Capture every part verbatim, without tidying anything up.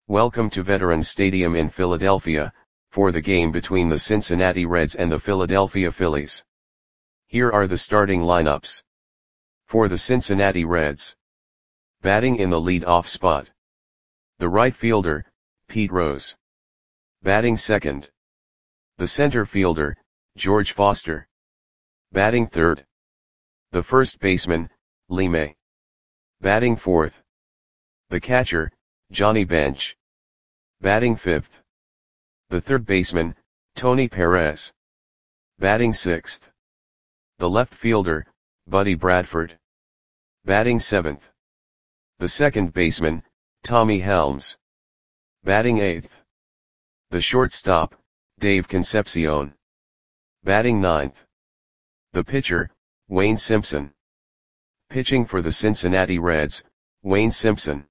Welcome to Veterans Stadium in Philadelphia, for the game between the Cincinnati Reds and the Philadelphia Phillies. Here are the starting lineups. For the Cincinnati Reds. Batting in the lead-off spot. The right fielder, Pete Rose. Batting second. The center fielder, George Foster. Batting third. The first baseman, Lee May. Batting fourth. The catcher, Johnny Bench. Batting fifth. The third baseman, Tony Perez. Batting sixth. The left fielder, Buddy Bradford. Batting seventh. The second baseman, Tommy Helms. Batting eighth. The shortstop, Dave Concepcion. Batting ninth. The pitcher, Wayne Simpson. Pitching for the Cincinnati Reds, Wayne Simpson.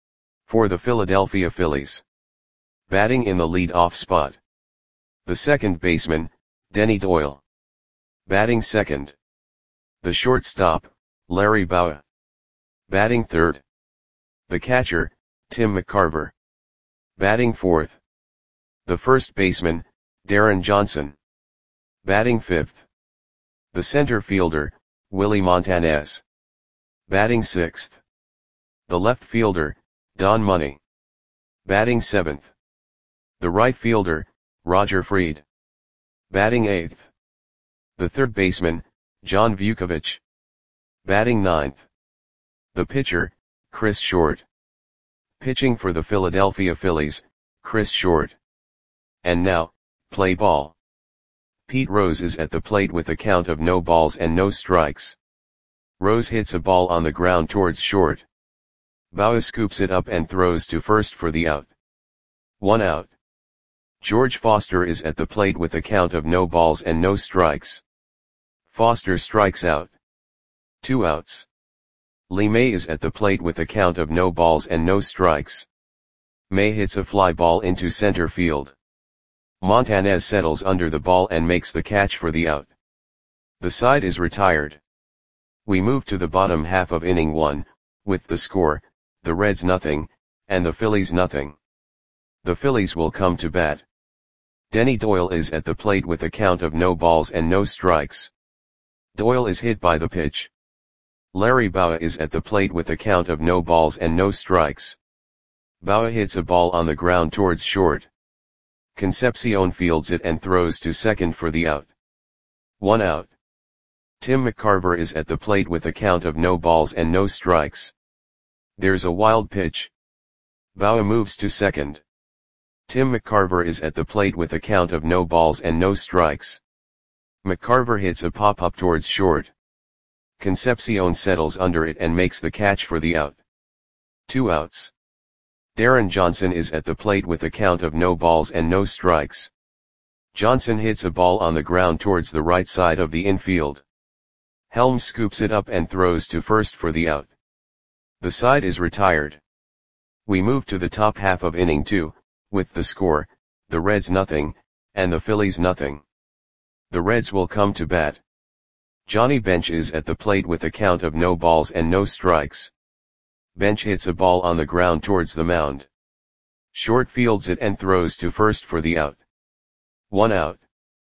For the Philadelphia Phillies. Batting in the lead-off spot. The second baseman, Denny Doyle. Batting second. The shortstop, Larry Bowa. Batting third. The catcher, Tim McCarver. Batting fourth. The first baseman, Darren Johnson. Batting fifth. The center fielder, Willie Montanez. Batting sixth. The left fielder, Don Money. Batting seventh. The right fielder, Roger Freed. Batting eighth. The third baseman, John Vukovich. Batting ninth. The pitcher, Chris Short. Pitching for the Philadelphia Phillies, Chris Short. And now, play ball. Pete Rose is at the plate with a count of no balls and no strikes. Rose hits a ball on the ground towards Short. Bowa scoops it up and throws to first for the out. One out. George Foster is at the plate with a count of no balls and no strikes. Foster strikes out. Two outs. Lee May is at the plate with a count of no balls and no strikes. May hits a fly ball into center field. Montanez settles under the ball and makes the catch for the out. The side is retired. We move to the bottom half of inning one, with the score, the Reds nothing, and the Phillies nothing. The Phillies will come to bat. Denny Doyle is at the plate with a count of no balls and no strikes. Doyle is hit by the pitch. Larry Bowa is at the plate with a count of no balls and no strikes. Bowa hits a ball on the ground towards Short. Concepcion fields it and throws to second for the out. One out. Tim McCarver is at the plate with a count of no balls and no strikes. There's a wild pitch. Bowa moves to second. Tim McCarver is at the plate with a count of no balls and no strikes. McCarver hits a pop-up towards Short. Concepcion settles under it and makes the catch for the out. Two outs. Darren Johnson is at the plate with a count of no balls and no strikes. Johnson hits a ball on the ground towards the right side of the infield. Helms scoops it up and throws to first for the out. The side is retired. We move to the top half of inning two, with the score, the Reds nothing, and the Phillies nothing. The Reds will come to bat. Johnny Bench is at the plate with a count of no balls and no strikes. Bench hits a ball on the ground towards the mound. Short fields it and throws to first for the out. One out.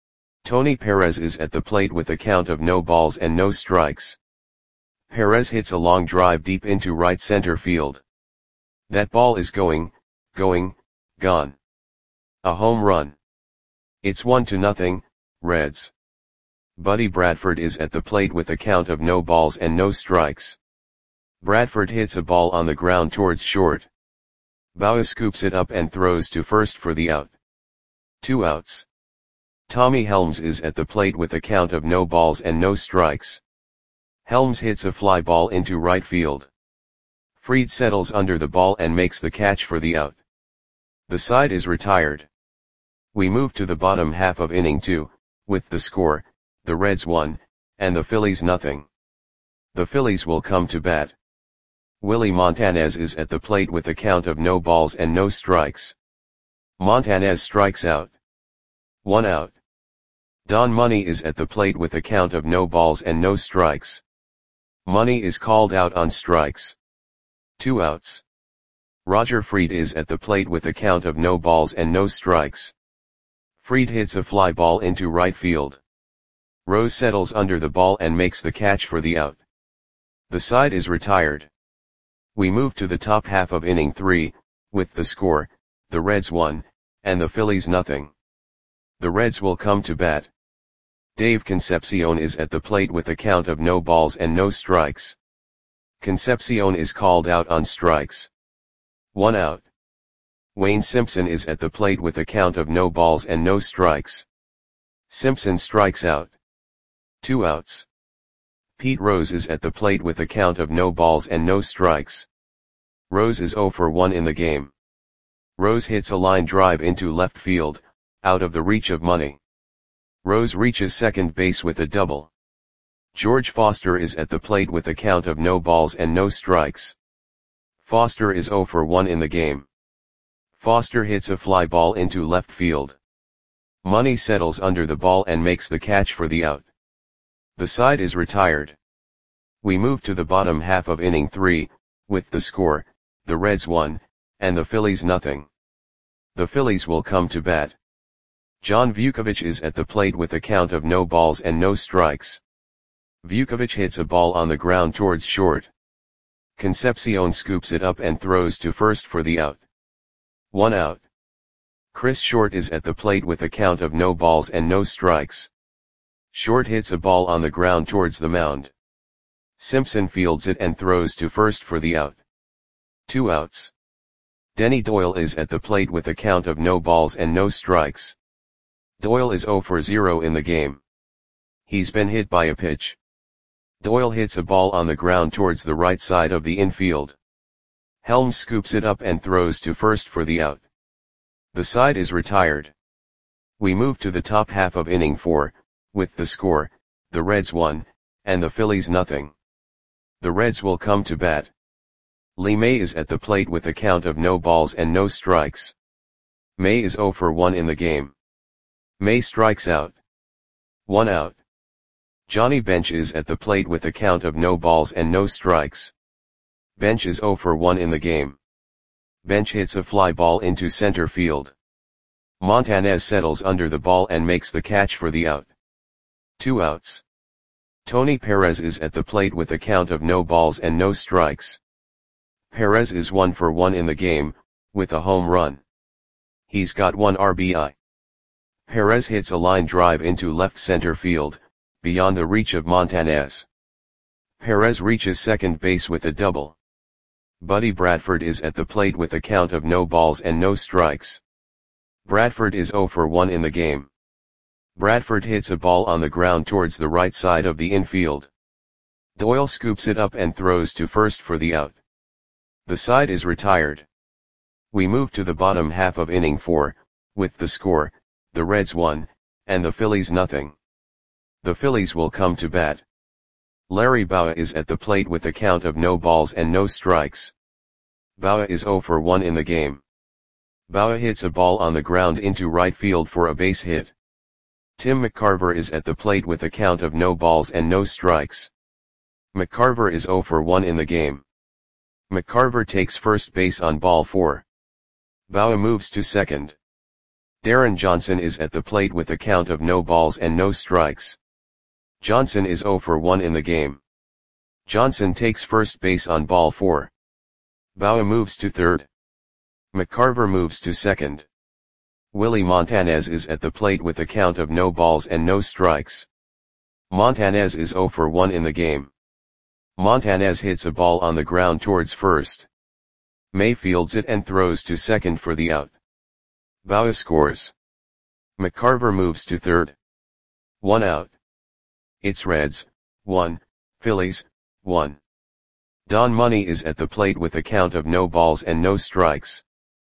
Tony Perez is at the plate with a count of no balls and no strikes. Perez hits a long drive deep into right center field. That ball is going, going, gone. A home run. It's one to nothing, Reds. Buddy Bradford is at the plate with a count of no balls and no strikes. Bradford hits a ball on the ground towards Short. Bowa scoops it up and throws to first for the out. Two outs. Tommy Helms is at the plate with a count of no balls and no strikes. Helms hits a fly ball into right field. Freed settles under the ball and makes the catch for the out. The side is retired. We move to the bottom half of inning two, with the score, the Reds one, and the Phillies nothing. The Phillies will come to bat. Willie Montanez is at the plate with a count of no balls and no strikes. Montanez strikes out. One out. Don Money is at the plate with a count of no balls and no strikes. Money is called out on strikes. Two outs. Roger Fried is at the plate with a count of no balls and no strikes. Fried hits a fly ball into right field. Rose settles under the ball and makes the catch for the out. The side is retired. We move to the top half of inning three, with the score, the Reds one, and the Phillies nothing. The Reds will come to bat. Dave Concepcion is at the plate with a count of no balls and no strikes. Concepcion is called out on strikes. One out. Wayne Simpson is at the plate with a count of no balls and no strikes. Simpson strikes out. Two outs. Pete Rose is at the plate with a count of no balls and no strikes. Rose is oh for one in the game. Rose hits a line drive into left field, out of the reach of Money. Rose reaches second base with a double. George Foster is at the plate with a count of no balls and no strikes. Foster is oh for one in the game. Foster hits a fly ball into left field. Money settles under the ball and makes the catch for the out. The side is retired. We move to the bottom half of inning three, with the score, the Reds one, and the Phillies nothing. The Phillies will come to bat. John Vukovich is at the plate with a count of no balls and no strikes. Vukovich hits a ball on the ground towards short. Concepcion scoops it up and throws to first for the out. One out. Chris Short is at the plate with a count of no balls and no strikes. Short hits a ball on the ground towards the mound. Simpson fields it and throws to first for the out. Two outs. Denny Doyle is at the plate with a count of no balls and no strikes. Doyle is oh for zero in the game. He's been hit by a pitch. Doyle hits a ball on the ground towards the right side of the infield. Helms scoops it up and throws to first for the out. The side is retired. We move to the top half of inning four, with the score, the Reds one, and the Phillies nothing. The Reds will come to bat. Lee May is at the plate with a count of no balls and no strikes. May is oh for one in the game. May strikes out. One out. Johnny Bench is at the plate with a count of no balls and no strikes. Bench is oh for one in the game. Bench hits a fly ball into center field. Montanez settles under the ball and makes the catch for the out. Two outs. Tony Perez is at the plate with a count of no balls and no strikes. Perez is one for one in the game, with a home run. He's got one R B I. Perez hits a line drive into left center field, beyond the reach of Montanez. Perez reaches second base with a double. Buddy Bradford is at the plate with a count of no balls and no strikes. Bradford is oh for one in the game. Bradford hits a ball on the ground towards the right side of the infield. Doyle scoops it up and throws to first for the out. The side is retired. We move to the bottom half of inning four, with the score, the Reds one, and the Phillies nothing. The Phillies will come to bat. Larry Bowa is at the plate with a count of no balls and no strikes. Bowa is oh for one in the game. Bowa hits a ball on the ground into right field for a base hit. Tim McCarver is at the plate with a count of no balls and no strikes. McCarver is oh for one in the game. McCarver takes first base on ball four. Bowa moves to second. Darren Johnson is at the plate with a count of no balls and no strikes. Johnson is oh for one in the game. Johnson takes first base on ball four. Bowa moves to third. McCarver moves to second. Willie Montanez is at the plate with a count of no balls and no strikes. Montanez is oh for one in the game. Montanez hits a ball on the ground towards first. May fields it and throws to second for the out. Bowa scores. McCarver moves to third. One out. It's Reds, one, Phillies, one. Don Money is at the plate with a count of no balls and no strikes.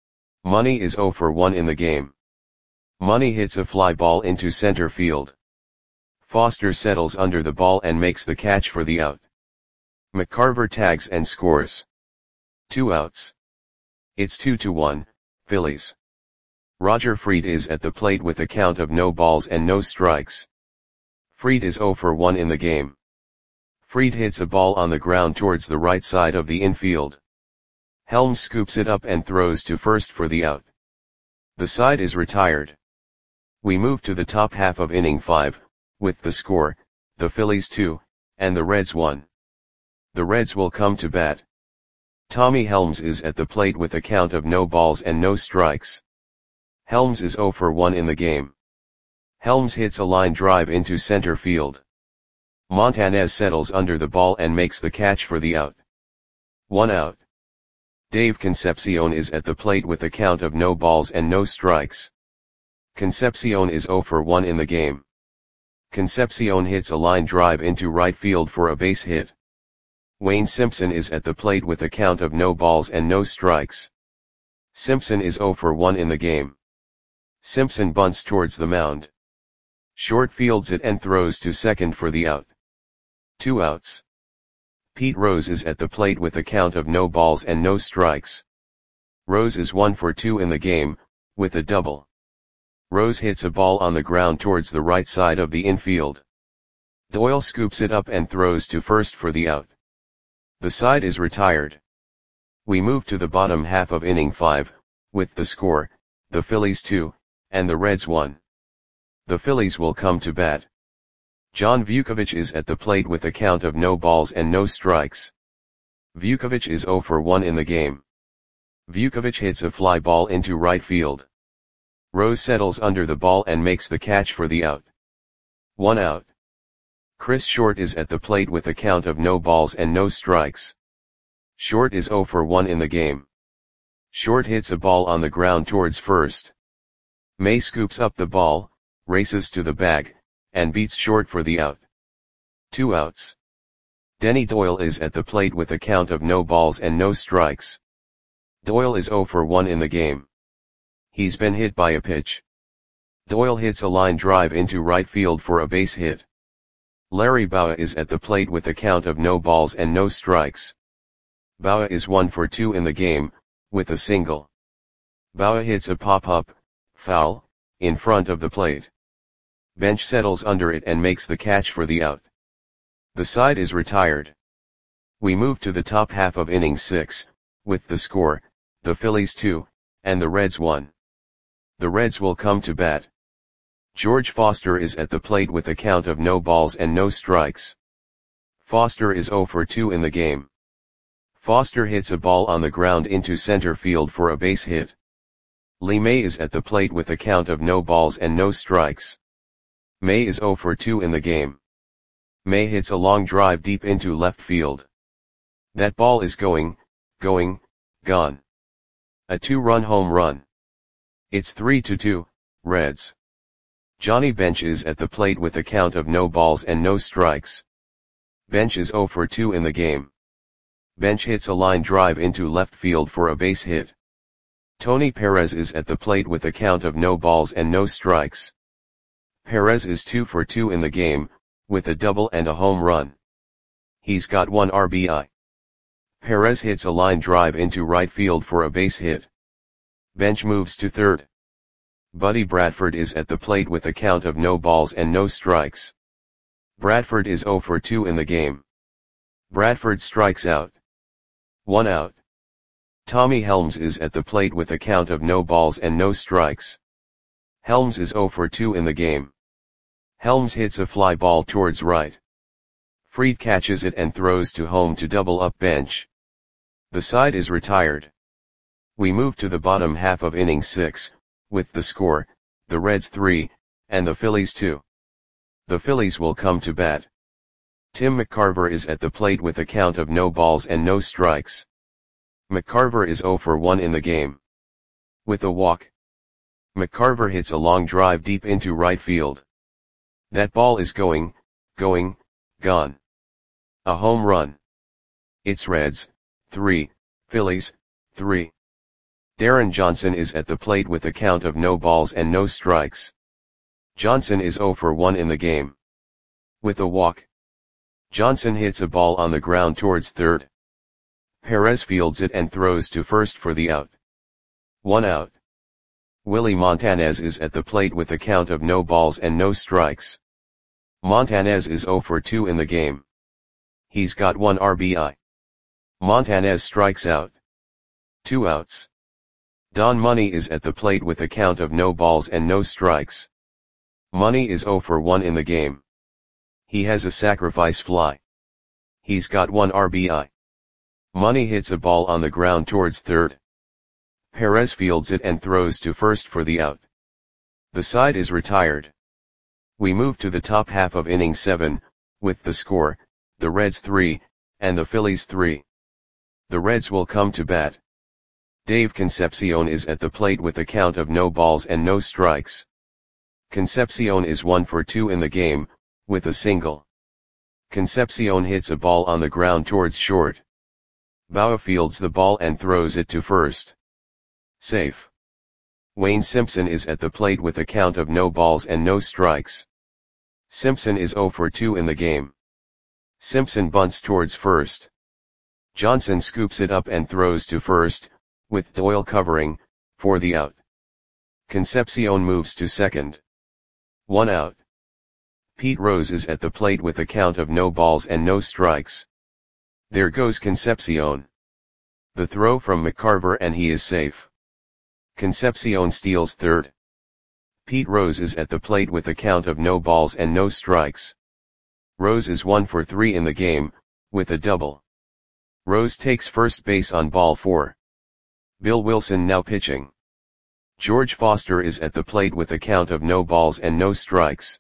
Money is oh for one in the game. Money hits a fly ball into center field. Foster settles under the ball and makes the catch for the out. McCarver tags and scores. Two outs. It's two to one, Phillies. Roger Fried is at the plate with a count of no balls and no strikes. Fried is oh for one in the game. Fried hits a ball on the ground towards the right side of the infield. Helms scoops it up and throws to first for the out. The side is retired. We move to the top half of inning five, with the score, the Phillies two, and the Reds one. The Reds will come to bat. Tommy Helms is at the plate with a count of no balls and no strikes. Helms is oh for one in the game. Helms hits a line drive into center field. Montanez settles under the ball and makes the catch for the out. One out. Dave Concepcion is at the plate with a count of no balls and no strikes. Concepcion is oh for one in the game. Concepcion hits a line drive into right field for a base hit. Wayne Simpson is at the plate with a count of no balls and no strikes. Simpson is oh for one in the game. Simpson bunts towards the mound. Short fields it and throws to second for the out. Two outs. Pete Rose is at the plate with a count of no balls and no strikes. Rose is one for two in the game, with a double. Rose hits a ball on the ground towards the right side of the infield. Doyle scoops it up and throws to first for the out. The side is retired. We move to the bottom half of inning five, with the score, the Phillies two, and the Reds one. The Phillies will come to bat. John Vukovich is at the plate with a count of no balls and no strikes. Vukovich is oh for one in the game. Vukovich hits a fly ball into right field. Rose settles under the ball and makes the catch for the out. One out. Chris Short is at the plate with a count of no balls and no strikes. Short is oh for one in the game. Short hits a ball on the ground towards first. May scoops up the ball, races to the bag, and beats Short for the out. Two outs. Denny Doyle is at the plate with a count of no balls and no strikes. Doyle is oh for one in the game. He's been hit by a pitch. Doyle hits a line drive into right field for a base hit. Larry Bowa is at the plate with a count of no balls and no strikes. Bowa is one for two in the game, with a single. Bowa hits a pop-up, foul, in front of the plate. Bench settles under it and makes the catch for the out. The side is retired. We move to the top half of inning six, with the score, the Phillies two, and the Reds one. The Reds will come to bat. George Foster is at the plate with a count of no balls and no strikes. Foster is oh for two in the game. Foster hits a ball on the ground into center field for a base hit. Lee May is at the plate with a count of no balls and no strikes. May is oh for two in the game. May hits a long drive deep into left field. That ball is going, going, gone. A two-run home run. It's three to two, Reds. Johnny Bench is at the plate with a count of no balls and no strikes. Bench is oh for two in the game. Bench hits a line drive into left field for a base hit. Tony Perez is at the plate with a count of no balls and no strikes. Perez is two for two in the game, with a double and a home run. He's got one R B I. Perez hits a line drive into right field for a base hit. Bench moves to third. Buddy Bradford is at the plate with a count of no balls and no strikes. Bradford is oh for two in the game. Bradford strikes out. One out. Tommy Helms is at the plate with a count of no balls and no strikes. Helms is oh for two in the game. Helms hits a fly ball towards right. Fried catches it and throws to home to double up Bench. The side is retired. We move to the bottom half of inning six, with the score, the Reds three, and the Phillies two. The Phillies will come to bat. Tim McCarver is at the plate with a count of no balls and no strikes. McCarver is oh for one in the game. With a walk. McCarver hits a long drive deep into right field. That ball is going, going, gone. A home run. It's Reds, three, Phillies, three. Darren Johnson is at the plate with a count of no balls and no strikes. Johnson is oh for one in the game. With a walk. Johnson hits a ball on the ground towards third. Perez fields it and throws to first for the out. One out. Willie Montanez is at the plate with a count of no balls and no strikes. Montanez is oh for two in the game. He's got one R B I. Montanez strikes out. Two outs. Don Money is at the plate with a count of no balls and no strikes. Money is oh for one in the game. He has a sacrifice fly. He's got one R B I. Money hits a ball on the ground towards third. Perez fields it and throws to first for the out. The side is retired. We move to the top half of inning seven, with the score, the Reds three, and the Phillies three. The Reds will come to bat. Dave Concepcion is at the plate with a count of no balls and no strikes. Concepcion is one for two in the game, with a single. Concepcion hits a ball on the ground towards short. Bauer fields the ball and throws it to first. Safe. Wayne Simpson is at the plate with a count of no balls and no strikes. Simpson is oh for two in the game. Simpson bunts towards first. Johnson scoops it up and throws to first, with Doyle covering, for the out. Concepcion moves to second. One out. Pete Rose is at the plate with a count of no balls and no strikes. There goes Concepcion. The throw from McCarver and he is safe. Concepcion steals third. Pete Rose is at the plate with a count of no balls and no strikes. Rose is one for three in the game, with a double. Rose takes first base on ball four. Bill Wilson now pitching. George Foster is at the plate with a count of no balls and no strikes.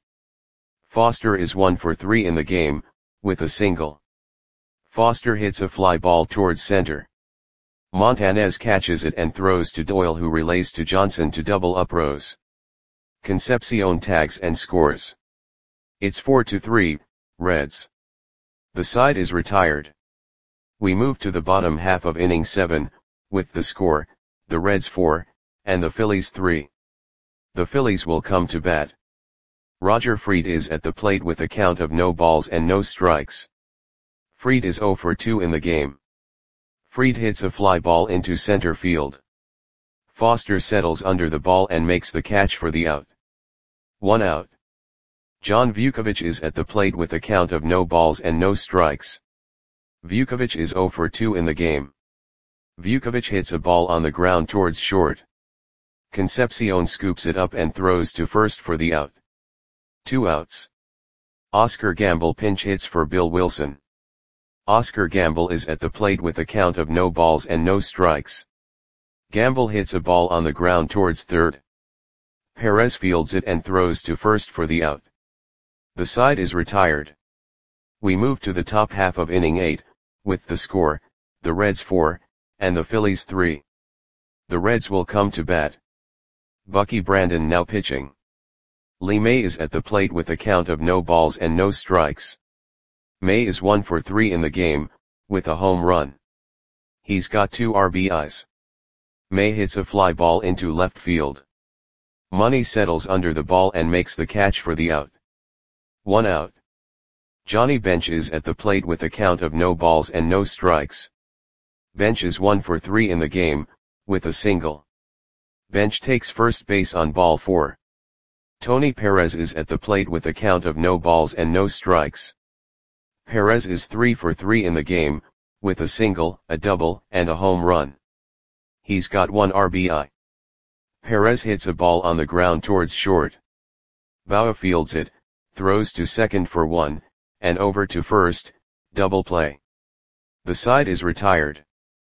Foster is one for three in the game, with a single. Foster hits a fly ball towards center. Montanez catches it and throws to Doyle, who relays to Johnson to double up Rose. Concepcion tags and scores. It's four to three, Reds. The side is retired. We move to the bottom half of inning seven, with the score, the Reds four, and the Phillies three. The Phillies will come to bat. Roger Freed is at the plate with a count of no balls and no strikes. Freed is oh for two in the game. Freed hits a fly ball into center field. Foster settles under the ball and makes the catch for the out. One out. John Vukovich is at the plate with a count of no balls and no strikes. Vukovich is oh for two in the game. Vukovich hits a ball on the ground towards short. Concepcion scoops it up and throws to first for the out. Two outs. Oscar Gamble pinch hits for Bill Wilson. Oscar Gamble is at the plate with a count of no balls and no strikes. Gamble hits a ball on the ground towards third. Perez fields it and throws to first for the out. The side is retired. We move to the top half of inning eight, with the score, the Reds four, and the Phillies three. The Reds will come to bat. Bucky Brandon now pitching. Lee May is at the plate with a count of no balls and no strikes. May is one for three in the game, with a home run. He's got two R B Is. May hits a fly ball into left field. Money settles under the ball and makes the catch for the out. One out. Johnny Bench is at the plate with a count of no balls and no strikes. Bench is one for three in the game, with a single. Bench takes first base on ball four. Tony Perez is at the plate with a count of no balls and no strikes. Perez is three for three in the game, with a single, a double, and a home run. He's got one R B I. Perez hits a ball on the ground towards short. Bauer fields it, throws to second for one, and over to first, double play. The side is retired.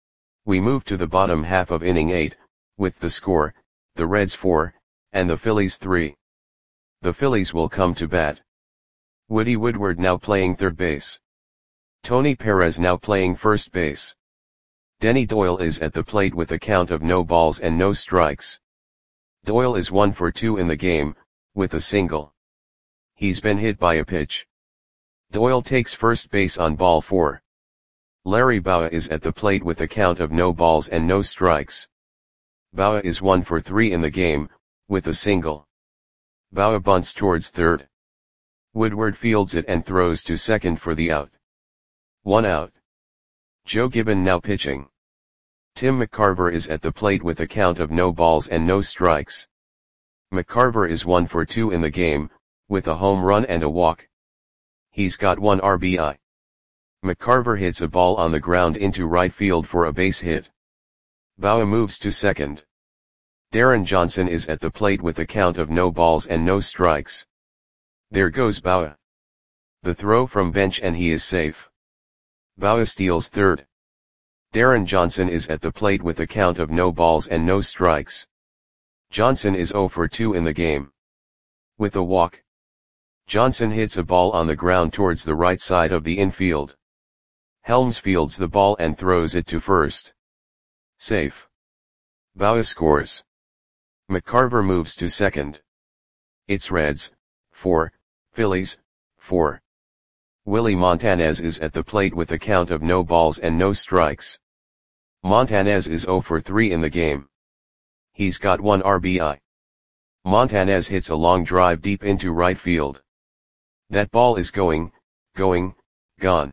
We move to the bottom half of inning eight, with the score, the Reds four, and the Phillies three. The Phillies will come to bat. Woody Woodward now playing third base. Tony Perez now playing first base. Denny Doyle is at the plate with a count of no balls and no strikes. Doyle is one for two in the game, with a single. He's been hit by a pitch. Doyle takes first base on ball four. Larry Bauer is at the plate with a count of no balls and no strikes. Bauer is one for three in the game, with a single. Bauer bunts towards third. Woodward fields it and throws to second for the out. One out. Joe Gibbon now pitching. Tim McCarver is at the plate with a count of no balls and no strikes. McCarver is one for two in the game, with a home run and a walk. He's got one R B I. McCarver hits a ball on the ground into right field for a base hit. Bauer moves to second. Darren Johnson is at the plate with a count of no balls and no strikes. There goes Bauer. The throw from bench and he is safe. Bauer steals third. Darren Johnson is at the plate with a count of no balls and no strikes. Johnson is zero for two in the game. With a walk, Johnson hits a ball on the ground towards the right side of the infield. Helms fields the ball and throws it to first. Safe. Bauer scores. McCarver moves to second. It's Reds, four, Phillies, four. Willie Montanez is at the plate with a count of no balls and no strikes. Montanez is zero for three in the game. He's got one R B I. Montanez hits a long drive deep into right field. That ball is going, going, gone.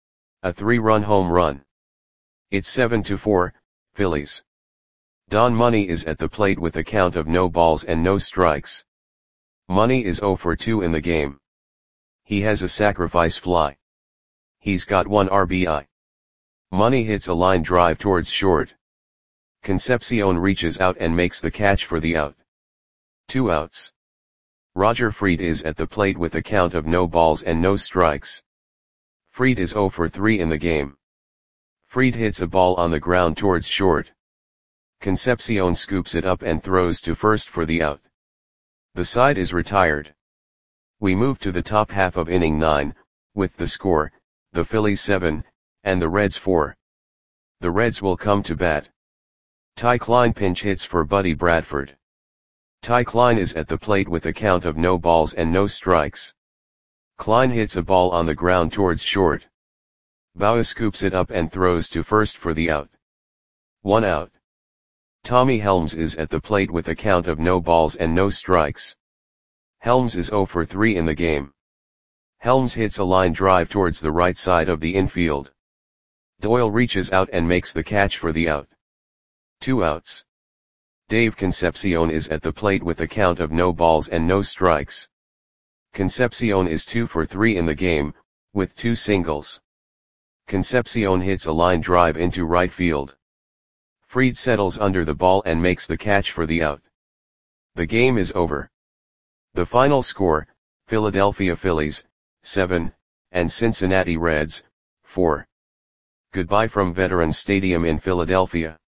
A three-run home run. It's seven to four, Phillies. Don Money is at the plate with a count of no balls and no strikes. Money is zero for two in the game. He has a sacrifice fly. He's got one R B I. Money hits a line drive towards short. Concepcion reaches out and makes the catch for the out. Two outs. Roger Freed is at the plate with a count of no balls and no strikes. Freed is zero for three in the game. Freed hits a ball on the ground towards short. Concepcion scoops it up and throws to first for the out. The side is retired. We move to the top half of inning nine, with the score, the Phillies seven, and the Reds four. The Reds will come to bat. Ty Klein pinch hits for Buddy Bradford. Ty Klein is at the plate with a count of no balls and no strikes. Klein hits a ball on the ground towards short. Bauer scoops it up and throws to first for the out. One out. Tommy Helms is at the plate with a count of no balls and no strikes. Helms is zero for three in the game. Helms hits a line drive towards the right side of the infield. Doyle reaches out and makes the catch for the out. Two outs. Dave Concepcion is at the plate with a count of no balls and no strikes. Concepcion is two for three in the game, with two singles. Concepcion hits a line drive into right field. Freed settles under the ball and makes the catch for the out. The game is over. The final score, Philadelphia Phillies, seven, and Cincinnati Reds, four. Goodbye from Veterans Stadium in Philadelphia.